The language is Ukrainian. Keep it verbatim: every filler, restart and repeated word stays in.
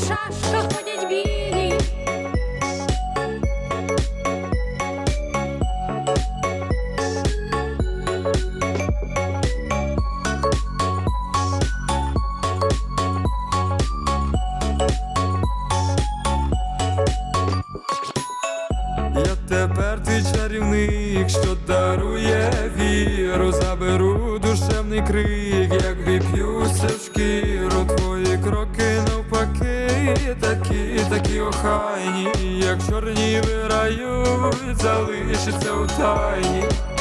шашках ходять білі. Я тепер твій чарівник, що дарує віру, заберу душевний крик, як віп'юся в шкіру. Твої кроки навпаки, такі, такі охайні, як чорні вирають, залишиться у тайні.